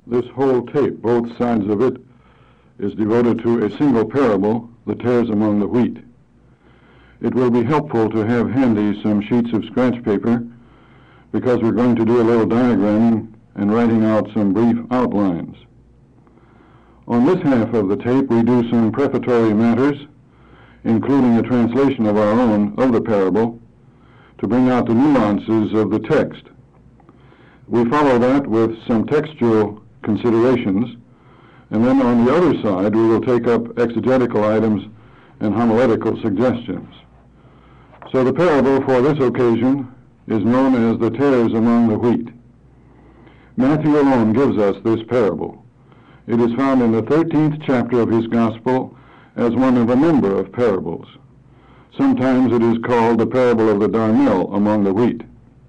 This whole tape, both sides of it, is devoted to a single parable, the tares among the wheat. It will be helpful to have handy some sheets of scratch paper because we're going to do a little diagramming and writing out some brief outlines. On this half of the tape, we do some prefatory matters, including a translation of our own of the parable, to bring out the nuances of the text. We follow that with some textual considerations, and then on the other side we will take up exegetical items and homiletical suggestions. So the parable for this occasion is known as the tares among the wheat. Matthew alone gives us this parable. It is found in the 13th chapter of his Gospel as one of a number of parables. Sometimes it is called the parable of the darnel among the wheat.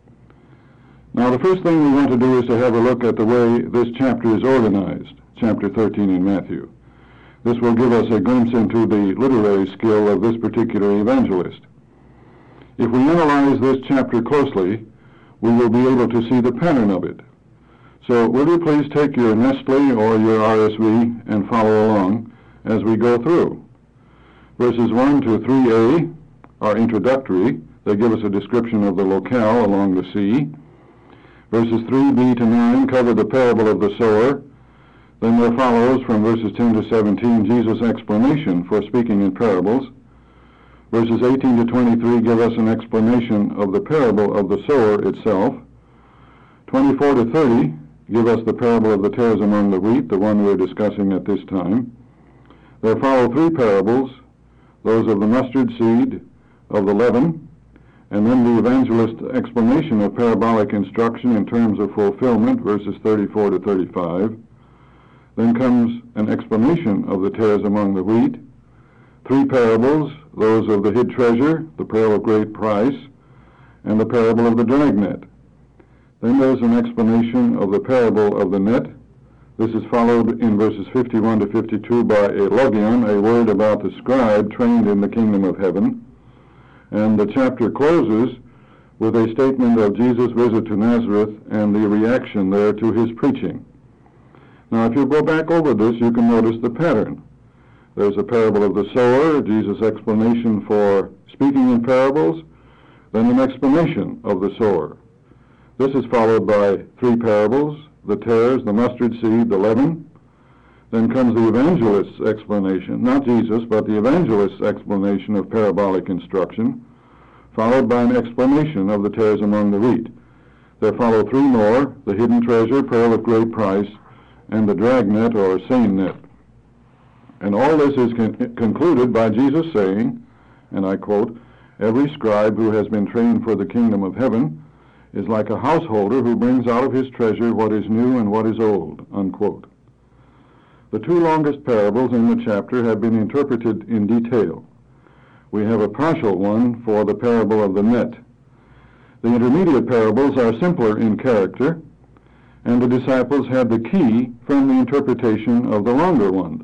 Now the first thing we want to do is to have a look at the way this chapter is organized, chapter 13 in Matthew. This will give us a glimpse into the literary skill of this particular evangelist. If we analyze this chapter closely, we will be able to see the pattern of it. So will you please take your Nestle or your RSV and follow along as we go through. Verses 1 to 3a are introductory. They give us a description of the locale along the sea. Verses 3b to 9 cover the parable of the sower. Then there follows from verses 10 to 17 Jesus' explanation for speaking in parables. Verses 18 to 23 give us an explanation of the parable of the sower itself. 24 to 30 give us the parable of the tares among the wheat, the one we're discussing at this time. There follow three parables, those of the mustard seed, of the leaven, and then the evangelist's explanation of parabolic instruction in terms of fulfillment, verses 34 to 35. Then comes an explanation of the tares among the wheat. Three parables, those of the hid treasure, the pearl of great price, and the parable of the dragnet. Then there's an explanation of the parable of the net. This is followed in verses 51 to 52 by a logion, a word about the scribe trained in the kingdom of heaven. And the chapter closes with a statement of Jesus' visit to Nazareth and the reaction there to his preaching. Now, if you go back over this, you can notice the pattern. There's a parable of the sower, Jesus' explanation for speaking in parables, then an explanation of the sower. This is followed by three parables, the tares, the mustard seed, the leaven. Then comes the evangelist's explanation, not Jesus, but the evangelist's explanation of parabolic instruction, followed by an explanation of the tares among the wheat. There follow three more, the hidden treasure, pearl of great price, and the dragnet or seine net. And all this is concluded by Jesus saying, and I quote, "Every scribe who has been trained for the kingdom of heaven is like a householder who brings out of his treasure what is new and what is old," unquote. The two longest parables in the chapter have been interpreted in detail. We have a partial one for the parable of the net. The intermediate parables are simpler in character, and the disciples had the key from the interpretation of the longer ones.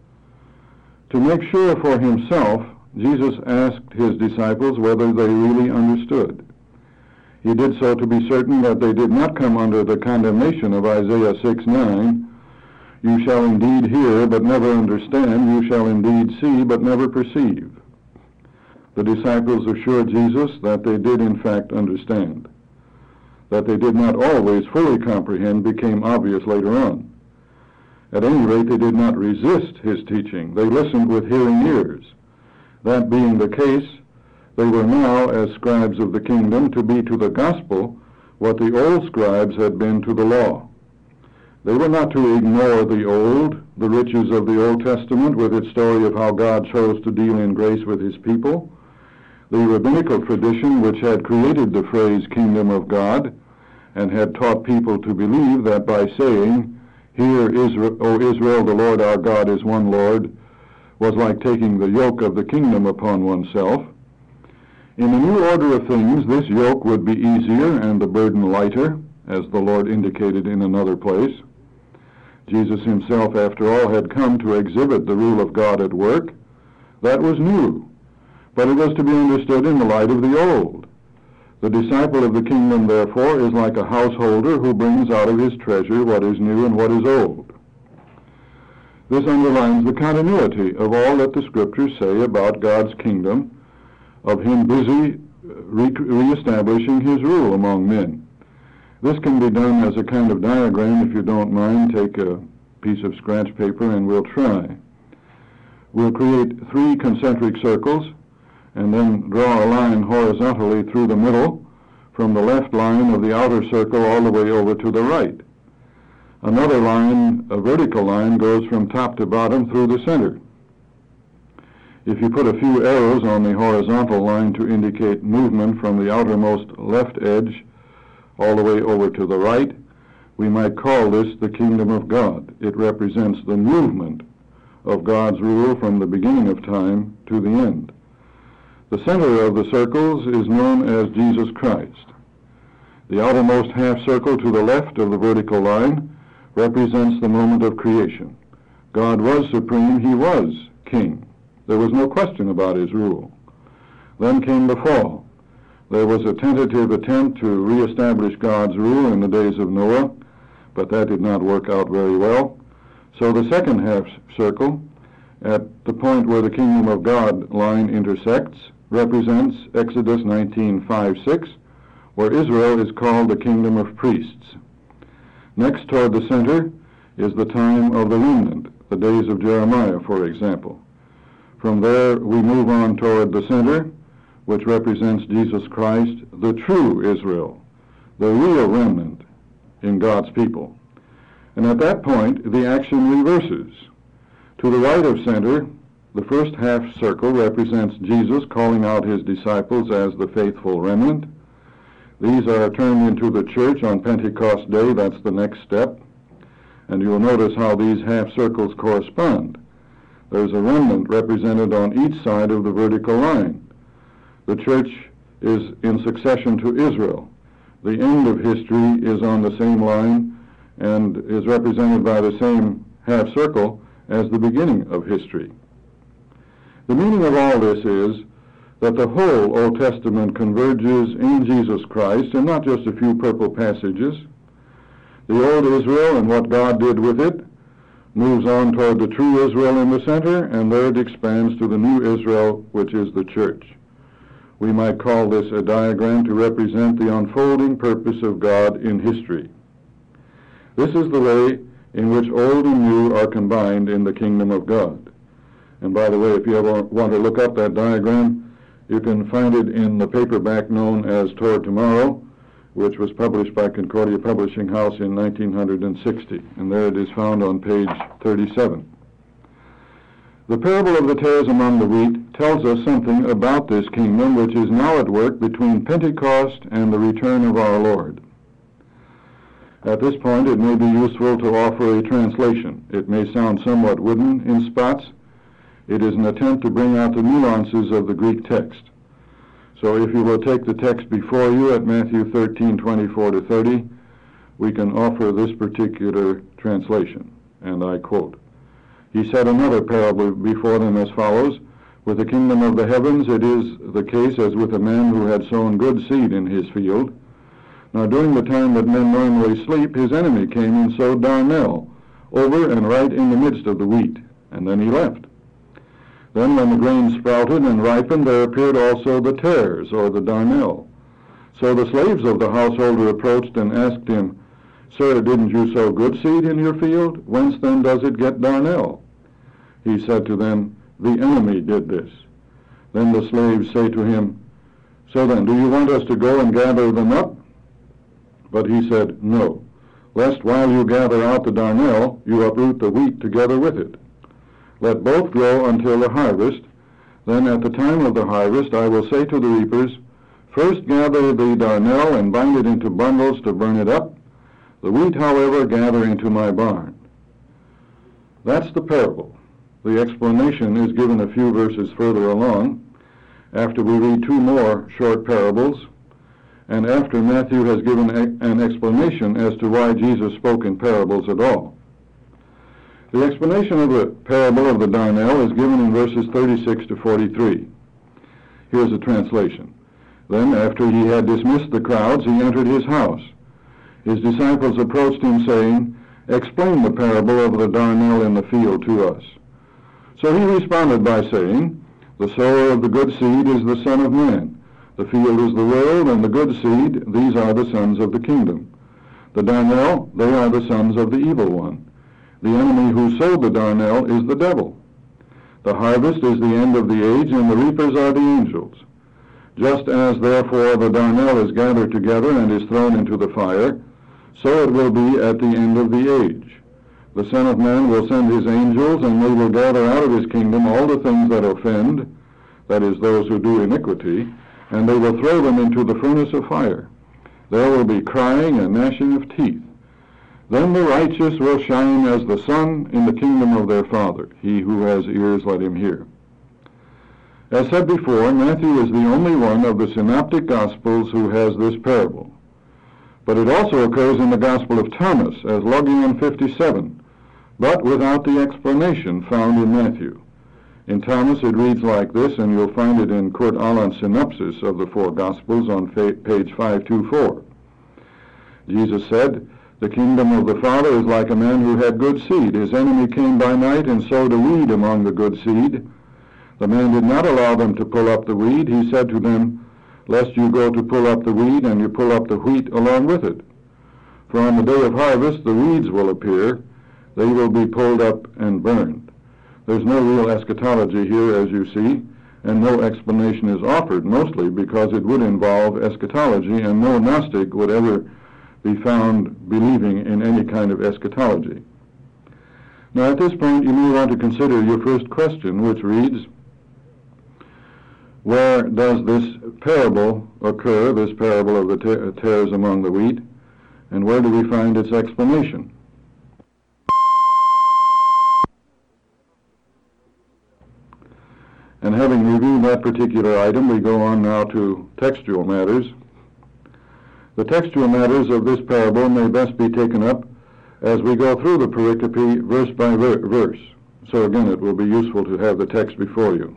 To make sure for himself, Jesus asked his disciples whether they really understood. He did so to be certain that they did not come under the condemnation of Isaiah 6:9, "You shall indeed hear, but never understand. You shall indeed see, but never perceive." The disciples assured Jesus that they did in fact understand. That they did not always fully comprehend became obvious later on. At any rate, they did not resist his teaching. They listened with hearing ears. That being the case, they were now, as scribes of the kingdom, to be to the gospel what the old scribes had been to the law. They were not to ignore the old, the riches of the Old Testament with its story of how God chose to deal in grace with his people, the rabbinical tradition which had created the phrase kingdom of God and had taught people to believe that by saying, "Hear, Israel, O Israel, the Lord our God is one Lord," was like taking the yoke of the kingdom upon oneself. In the new order of things, this yoke would be easier and the burden lighter, as the Lord indicated in another place. Jesus himself, after all, had come to exhibit the rule of God at work. That was new, but it was to be understood in the light of the old. The disciple of the kingdom, therefore, is like a householder who brings out of his treasure what is new and what is old. This underlines the continuity of all that the Scriptures say about God's kingdom, of Him busy reestablishing His rule among men. This can be done as a kind of diagram. If you don't mind, take a piece of scratch paper and we'll try. We'll create 3 concentric circles and then draw a line horizontally through the middle from the left line of the outer circle all the way over to the right. Another line, a vertical line, goes from top to bottom through the center. If you put a few arrows on the horizontal line to indicate movement from the outermost left edge all the way over to the right, we might call this the kingdom of God. It represents the movement of God's rule from the beginning of time to the end. The center of the circles is known as Jesus Christ. The outermost half circle to the left of the vertical line represents the moment of creation. God was supreme, He was king. There was no question about His rule. Then came the fall. There was a tentative attempt to reestablish God's rule in the days of Noah, but that did not work out very well. So the second half circle, at the point where the kingdom of God line intersects, represents Exodus 19:5-6, where Israel is called the kingdom of priests. Next toward the center is the time of the remnant, the days of Jeremiah, for example. From there we move on toward the center, which represents Jesus Christ, the true Israel, the real remnant in God's people. And at that point, the action reverses. To the right of center, the first half circle represents Jesus calling out His disciples as the faithful remnant. These are turned into the church on Pentecost Day. That's the next step. And you'll notice how these half circles correspond. There's a remnant represented on each side of the vertical line. The church is in succession to Israel. The end of history is on the same line and is represented by the same half circle as the beginning of history. The meaning of all this is that the whole Old Testament converges in Jesus Christ, and not just a few purple passages. The old Israel and what God did with it moves on toward the true Israel in the center, and there it expands to the new Israel, which is the church. We might call this a diagram to represent the unfolding purpose of God in history. This is the way in which old and new are combined in the kingdom of God. And by the way, if you ever want to look up that diagram, you can find it in the paperback known as Toward Tomorrow, which was published by Concordia Publishing House in 1960. And there it is found on page 37. The parable of the tares among the wheat tells us something about this kingdom which is now at work between Pentecost and the return of our Lord. At this point, it may be useful to offer a translation. It may sound somewhat wooden in spots. It is an attempt to bring out the nuances of the Greek text. So if you will take the text before you at Matthew 13:24-30, we can offer this particular translation, and I quote, "He said another parable before them as follows, With the kingdom of the heavens it is the case as with a man who had sown good seed in his field. Now during the time that men normally sleep, his enemy came and sowed darnel over and right in the midst of the wheat, and then he left. Then when the grain sprouted and ripened, there appeared also the tares, or the darnel. So the slaves of the householder approached and asked him, Sir, didn't you sow good seed in your field? Whence then does it get darnel? He said to them, The enemy did this. Then the slaves say to him, So then, do you want us to go and gather them up? But he said, No, lest while you gather out the darnel, you uproot the wheat together with it. Let both grow until the harvest. Then at the time of the harvest I will say to the reapers, First gather the darnel and bind it into bundles to burn it up. The wheat, however, gather into my barn. That's the parable. The explanation is given a few verses further along, after we read two more short parables, and after Matthew has given an explanation as to why Jesus spoke in parables at all. The explanation of the parable of the darnel is given in verses 36 to 43. Here's a translation. Then, after he had dismissed the crowds, he entered his house. His disciples approached him, saying, "Explain the parable of the darnel in the field to us." So he responded by saying, "The sower of the good seed is the Son of Man. The field is the world, and the good seed, these are the sons of the kingdom. The darnel, they are the sons of the evil one. The enemy who sowed the darnel is the devil. The harvest is the end of the age, and the reapers are the angels. Just as therefore the darnel is gathered together and is thrown into the fire, so it will be at the end of the age. The Son of Man will send his angels, and they will gather out of his kingdom all the things that offend, that is, those who do iniquity, and they will throw them into the furnace of fire. There will be crying and gnashing of teeth. Then the righteous will shine as the sun in the kingdom of their Father. He who has ears, let him hear." As said before, Matthew is the only one of the synoptic Gospels who has this parable. But it also occurs in the Gospel of Thomas as lugging on 57, but without the explanation found in Matthew. In Thomas it reads like this, and you'll find it in Kurt Aland's synopsis of the four Gospels on page 524. Jesus said, "The kingdom of the Father is like a man who had good seed. His enemy came by night and sowed a weed among the good seed. The man did not allow them to pull up the weed. He said to them, 'Lest you go to pull up the weed, and you pull up the wheat along with it. For on the day of harvest the weeds will appear. They will be pulled up and burned.'" There's no real eschatology here, as you see, and no explanation is offered, mostly because it would involve eschatology, and no Gnostic would ever be found believing in any kind of eschatology. Now at this point you may want to consider your first question, which reads, where does this parable occur, this parable of the tares among the wheat, and where do we find its explanation? And having reviewed that particular item, we go on now to textual matters. The textual matters of this parable may best be taken up as we go through the pericope verse by verse. So again, it will be useful to have the text before you.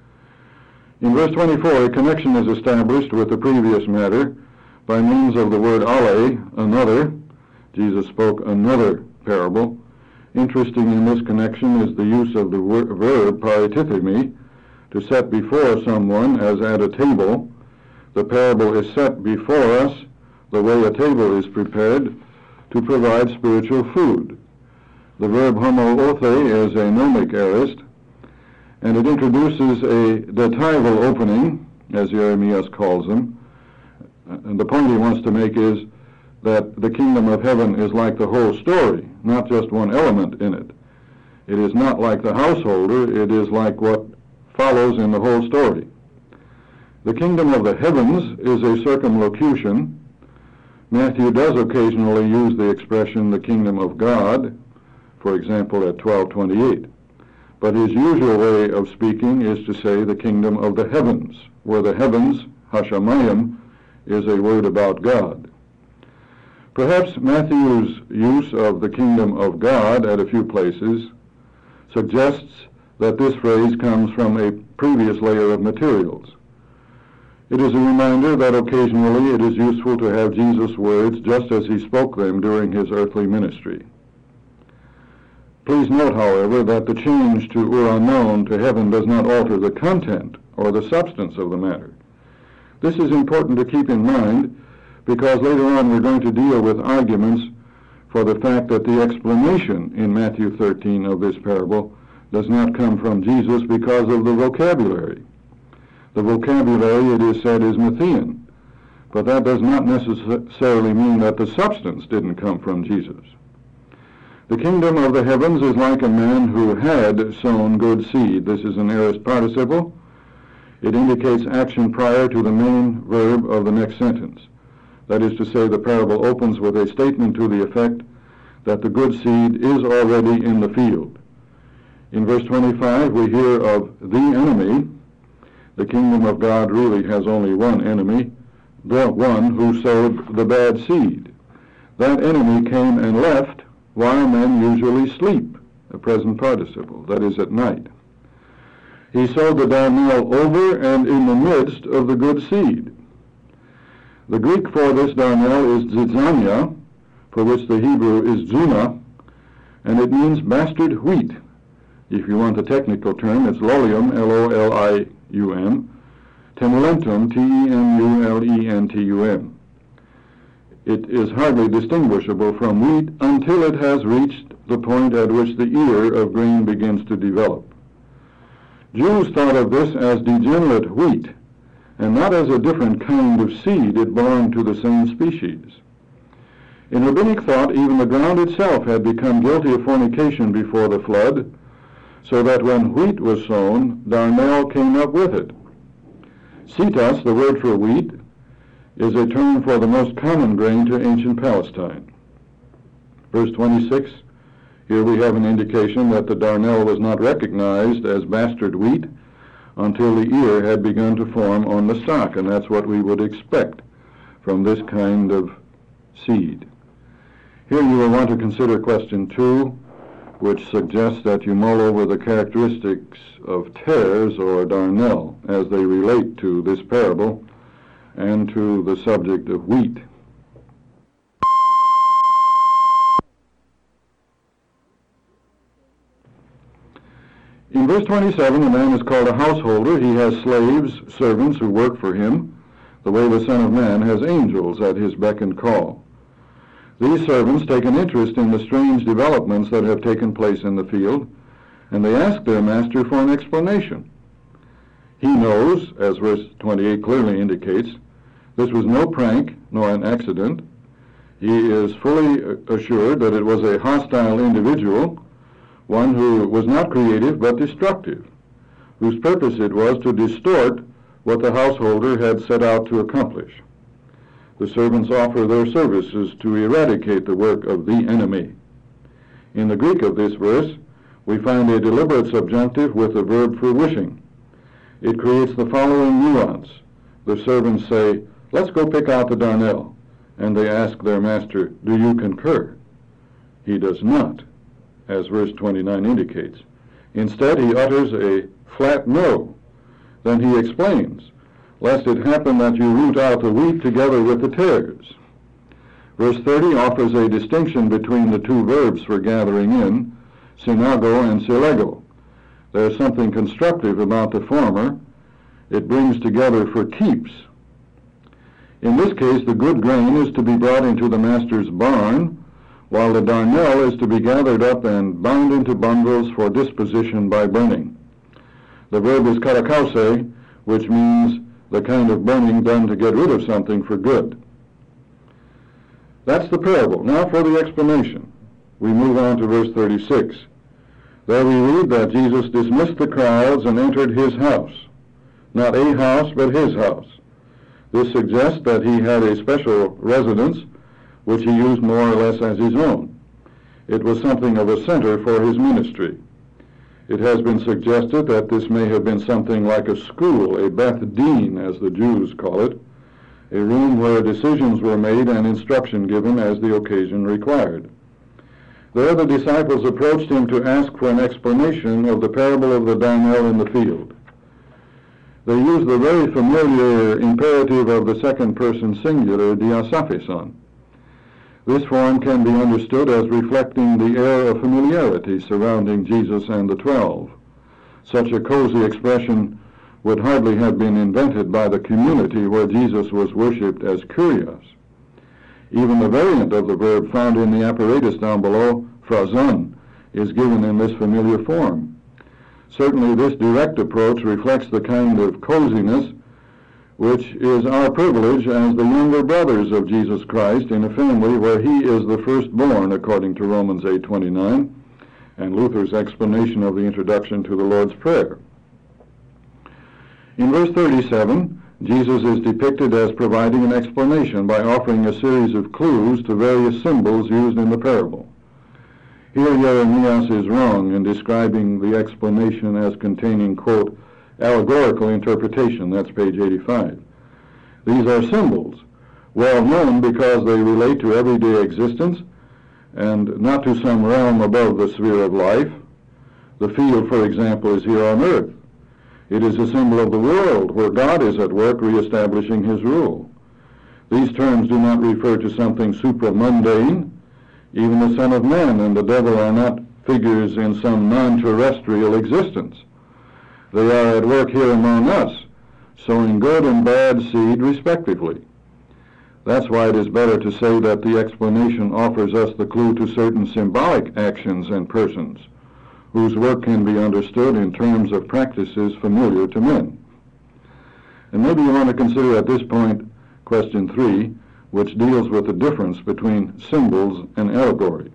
In verse 24, a connection is established with the previous matter by means of the word ale, another. Jesus spoke another parable. Interesting in this connection is the use of the verb paritithemi, to set before someone as at a table. The parable is set before us the way a table is prepared to provide spiritual food. The verb homoothe is a nomic aorist, and it introduces a datival opening, as Jeremias calls them. And the point he wants to make is that the kingdom of heaven is like the whole story, not just one element in it. It is not like the householder, it is like what follows in the whole story. The kingdom of the heavens is a circumlocution. Matthew does occasionally use the expression the kingdom of God, for example at 12:28. But his usual way of speaking is to say the kingdom of the heavens, where the heavens, hashamayim, is a word about God. Perhaps Matthew's use of the kingdom of God at a few places suggests that this phrase comes from a previous layer of materials. It is a reminder that occasionally it is useful to have Jesus' words just as he spoke them during his earthly ministry. Please note, however, that the change to uranon, to heaven, does not alter the content or the substance of the matter. This is important to keep in mind because later on we're going to deal with arguments for the fact that the explanation in Matthew 13 of this parable does not come from Jesus because of the vocabulary. The vocabulary, it is said, is Matthean, but that does not necessarily mean that the substance didn't come from Jesus. The kingdom of the heavens is like a man who had sown good seed. This is an aorist participle. It indicates action prior to the main verb of the next sentence. That is to say, the parable opens with a statement to the effect that the good seed is already in the field. In verse 25, we hear of the enemy. The kingdom of God really has only one enemy, the one who sowed the bad seed. That enemy came and left while men usually sleep, a present participle, that is at night. He sowed the darnel over and in the midst of the good seed. The Greek for this darnel is zizania, for which the Hebrew is zuna, and it means bastard wheat. If you want a technical term, it's lolium, L-O-L-I-U-M, temulentum, T-E-M-U-L-E-N-T-U-M. It is hardly distinguishable from wheat until it has reached the point at which the ear of grain begins to develop. Jews thought of this as degenerate wheat, and not as a different kind of seed it belonged to the same species. In rabbinic thought, even the ground itself had become guilty of fornication before the flood, so that when wheat was sown, darnel came up with it. Sitas, the word for wheat, is a term for the most common grain to ancient Palestine. Verse 26, here we have an indication that the darnel was not recognized as bastard wheat until the ear had begun to form on the stalk, and that's what we would expect from this kind of seed. Here you will want to consider question 2, which suggests that you mull over the characteristics of tares or darnel as they relate to this parable and to the subject of wheat. In verse 27, the man is called a householder. He has slaves, servants who work for him, the way the Son of Man has angels at his beck and call. These servants take an interest in the strange developments that have taken place in the field, and they ask their master for an explanation. He knows, as verse 28 clearly indicates, this was no prank nor an accident. He is fully assured that it was a hostile individual, one who was not creative but destructive, whose purpose it was to distort what the householder had set out to accomplish. The servants offer their services to eradicate the work of the enemy. In the Greek of this verse, we find a deliberate subjunctive with the verb for wishing. It creates the following nuance. The servants say, "Let's go pick out the darnel," and they ask their master, "Do you concur?" He does not, as verse 29 indicates. Instead, he utters a flat no. Then he explains, "Lest it happen that you root out the wheat together with the tares." Verse 30 offers a distinction between the two verbs for gathering in, synago and silego. There is something constructive about the former. It brings together for keeps. In this case, the good grain is to be brought into the master's barn, while the darnel is to be gathered up and bound into bundles for disposition by burning. The verb is katakause, which means the kind of burning done to get rid of something for good. That's the parable. Now for the explanation. We move on to verse 36. There we read that Jesus dismissed the crowds and entered his house. Not a house, but his house. This suggests that he had a special residence which he used more or less as his own. It was something of a center for his ministry. It has been suggested that this may have been something like a school, a Beth Din, as the Jews call it, a room where decisions were made and instruction given as the occasion required. There the disciples approached him to ask for an explanation of the parable of the darnel in the field. They used the very familiar imperative of the second person singular, diasapheson. This form can be understood as reflecting the air of familiarity surrounding Jesus and the 12. Such a cozy expression would hardly have been invented by the community where Jesus was worshipped as Kyrios. Even the variant of the verb found in the apparatus down below, phrazon, is given in this familiar form. Certainly this direct approach reflects the kind of coziness which is our privilege as the younger brothers of Jesus Christ in a family where he is the firstborn, according to Romans 8:29, and Luther's explanation of the introduction to the Lord's Prayer. In verse 37, Jesus is depicted as providing an explanation by offering a series of clues to various symbols used in the parable. Here Jeremias is wrong in describing the explanation as containing, quote, allegorical interpretation. That's page 85. These are symbols, well known because they relate to everyday existence and not to some realm above the sphere of life. The field, for example, is here on earth. It is a symbol of the world where God is at work reestablishing his rule. These terms do not refer to something supramundane. Even the Son of Man and the devil are not figures in some non-terrestrial existence. They are at work here among us, sowing good and bad seed respectively. That's why it is better to say that the explanation offers us the clue to certain symbolic actions and persons, whose work can be understood in terms of practices familiar to men. And maybe you want to consider at this point question 3, which deals with the difference between symbols and allegory.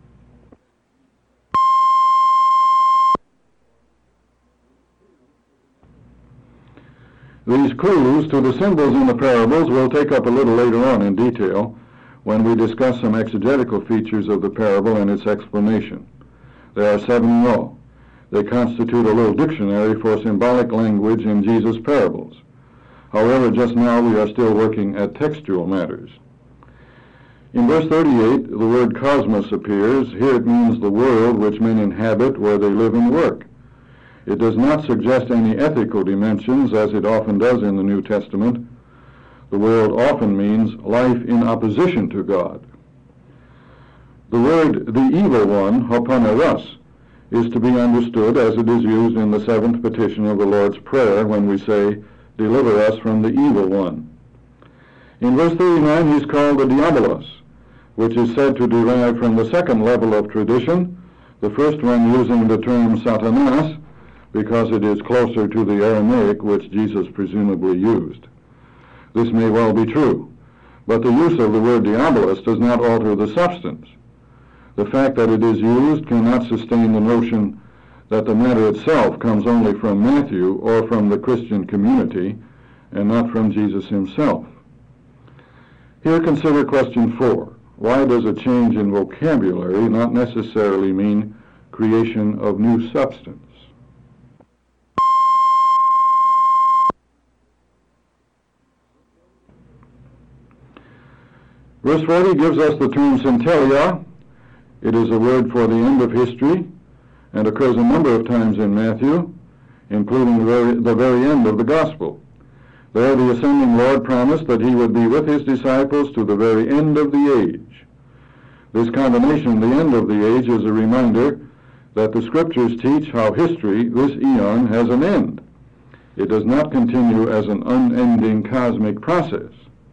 These clues to the symbols in the parables we'll take up a little later on in detail when we discuss some exegetical features of the parable and its explanation. There are 7 in all. They constitute a little dictionary for symbolic language in Jesus' parables. However, just now we are still working at textual matters. In verse 38, the word cosmos appears. Here it means the world which men inhabit, where they live and work. It does not suggest any ethical dimensions, as it often does in the New Testament. The world often means life in opposition to God. The word the evil one, hoponeros, is to be understood as it is used in the 7th petition of the Lord's Prayer when we say, "Deliver us from the evil one." In verse 39, he's called the diabolos, which is said to derive from the 2nd level of tradition, the first one using the term Satanas, because it is closer to the Aramaic which Jesus presumably used. This may well be true, but the use of the word diabolos does not alter the substance. The fact that it is used cannot sustain the notion that the matter itself comes only from Matthew or from the Christian community and not from Jesus himself. Here consider question 4. Why does a change in vocabulary not necessarily mean creation of new substance? Verse 40 gives us the term centelia. It is a word for the end of history and occurs a number of times in Matthew, including the very end of the Gospel. There the ascending Lord promised that he would be with his disciples to the very end of the age. This combination, the end of the age, is a reminder that the Scriptures teach how history, this eon, has an end. It does not continue as an unending cosmic process.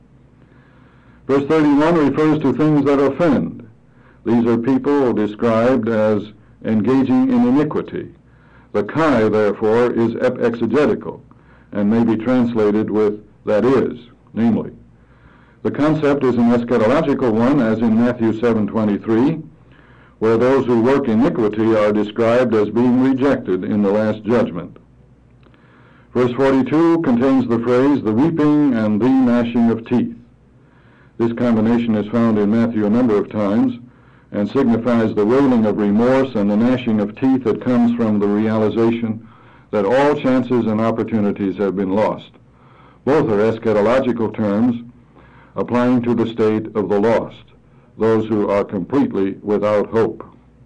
Verse 31 refers to things that offend. These are people described as engaging in iniquity. The kai, therefore, is exegetical and may be translated with that is, namely. The concept is an eschatological one, as in Matthew 7:23, where those who work iniquity are described as being rejected in the last judgment. Verse 42 contains the phrase, the weeping and the gnashing of teeth. This combination is found in Matthew a number of times and signifies the wailing of remorse and the gnashing of teeth that comes from the realization that all chances and opportunities have been lost. Both are eschatological terms applying to the state of the lost, those who are completely without hope.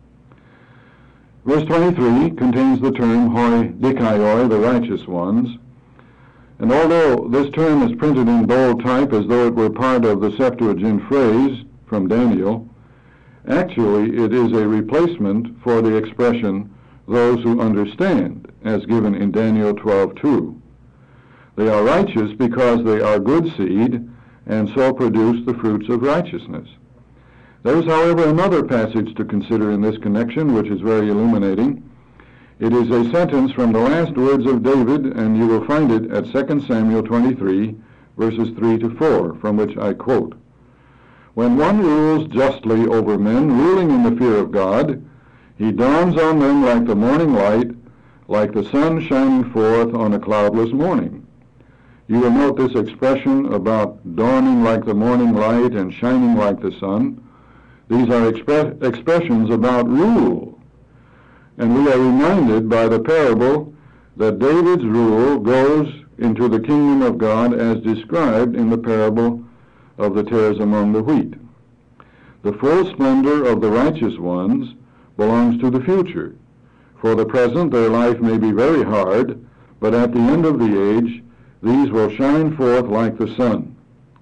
Verse 23 contains the term hoi dikaioi, the righteous ones, and although this term is printed in bold type as though it were part of the Septuagint phrase from Daniel, actually it is a replacement for the expression those who understand, as given in Daniel 12:2. They are righteous because they are good seed and so produce the fruits of righteousness. There is, however, another passage to consider in this connection which is very illuminating. It is a sentence from the last words of David, and you will find it at 2 Samuel 23, verses 3 to 4, from which I quote, "When one rules justly over men, ruling in the fear of God, he dawns on them like the morning light, like the sun shining forth on a cloudless morning." You will note this expression about dawning like the morning light and shining like the sun. These are expressions about rule. And we are reminded by the parable that David's rule goes into the kingdom of God as described in the parable of the tares among the wheat. The full splendor of the righteous ones belongs to the future. For the present, their life may be very hard, but at the end of the age, these will shine forth like the sun.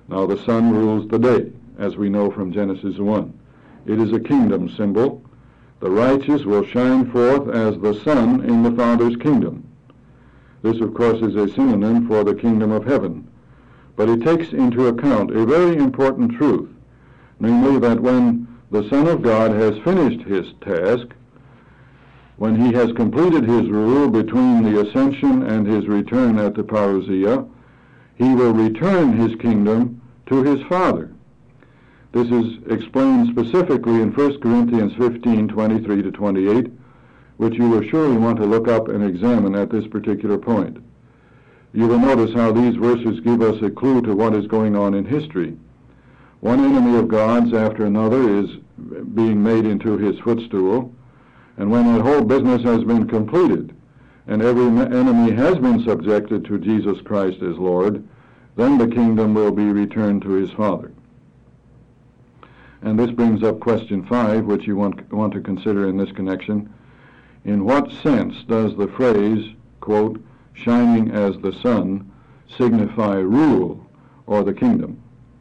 Now the sun rules the day, as we know from Genesis 1. It is a kingdom symbol. The righteous will shine forth as the sun in the Father's kingdom. This, of course, is a synonym for the kingdom of heaven. But it takes into account a very important truth, namely that when the Son of God has finished his task, when he has completed his rule between the ascension and his return at the parousia, he will return his kingdom to his Father. This is explained specifically in 1 Corinthians 15, 23 to 28, which you will surely want to look up and examine at this particular point. You will notice how these verses give us a clue to what is going on in history. One enemy of God's after another is being made into his footstool, and when that whole business has been completed, and every enemy has been subjected to Jesus Christ as Lord, then the kingdom will be returned to his Father. And this brings up question 5, which you want to consider in this connection. In what sense does the phrase, quote, shining as the sun, signify rule or the kingdom?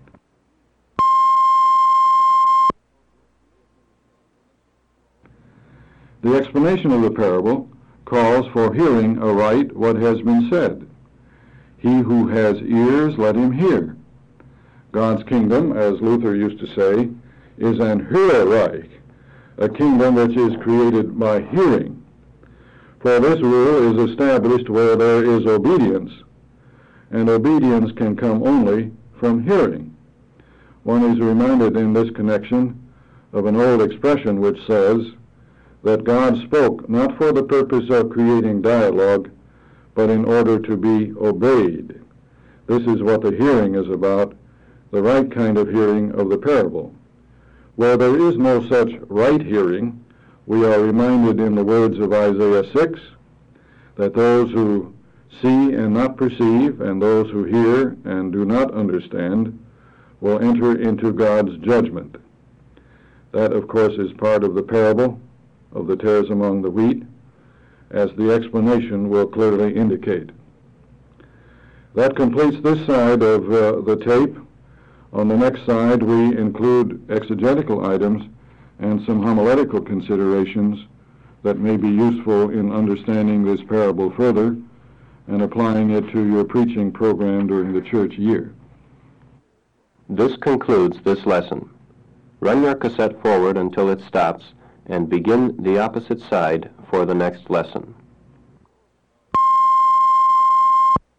The explanation of the parable calls for hearing aright what has been said. He who has ears, let him hear. God's kingdom, as Luther used to say, is an Hörreich, a kingdom which is created by hearing. For this rule is established where there is obedience, and obedience can come only from hearing. One is reminded in this connection of an old expression which says that God spoke not for the purpose of creating dialogue, but in order to be obeyed. This is what the hearing is about, the right kind of hearing of the parable. Where there is no such right hearing, we are reminded in the words of Isaiah 6 that those who see and not perceive, and those who hear and do not understand, will enter into God's judgment. That, of course, is part of the parable of the tares among the wheat, as the explanation will clearly indicate. That completes this side of the tape. On the next side, we include exegetical items and some homiletical considerations that may be useful in understanding this parable further and applying it to your preaching program during the church year. This concludes this lesson. Run your cassette forward until it stops and begin the opposite side for the next lesson.